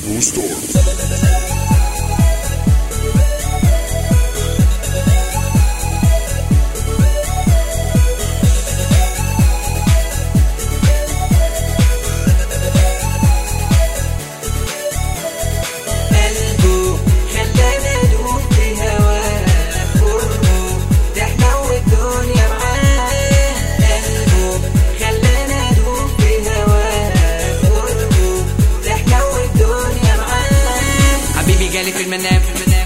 Turbo Store. في المنام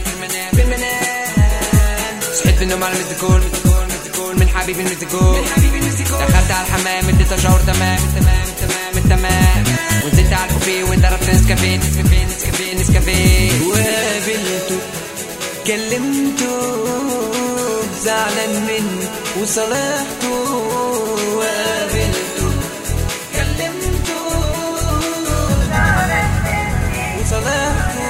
صحيت من النوم على المزيكول من حبيبي المزيكول دخلت على الحمام اديته شاور تمام ونزلت على الكوفيه وضربت نسكافيه وقابلته كلمته زعلان مني وصالحته وقابلته كلمته زعلان مني وصالحته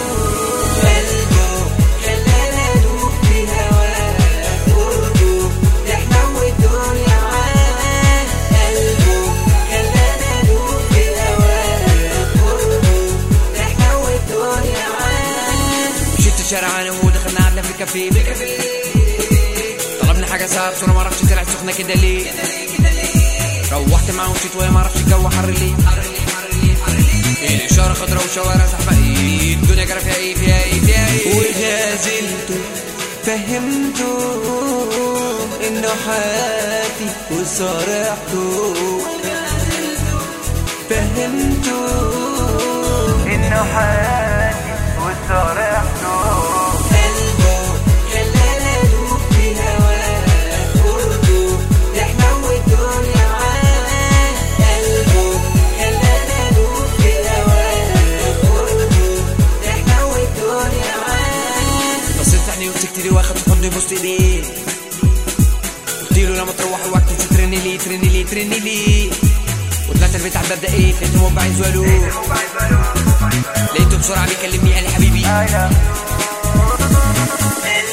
الشارع انا ودخلنا قعدنا في الكافيه طلبنا حاجه ساعه بس انا ما اعرفش طلعت سخنه كده ليه روحت معاهم شتويه ما اعرفش الجو حر ليه الاشاره خضراء وشوارع زحمه الدنيا جرى فيها ايه وغازلته فهمته انه حياتي وصارحته فهمته انه حياتي وصارحته وسكتلي واخد في حضني بوست ايديه قلتيله لما تروح الوقت ترني لي وطلعت البيت على الباب دقيت لقيته موبعين سؤالو لقيته بسرعه بيكلمني قال لي حبيبي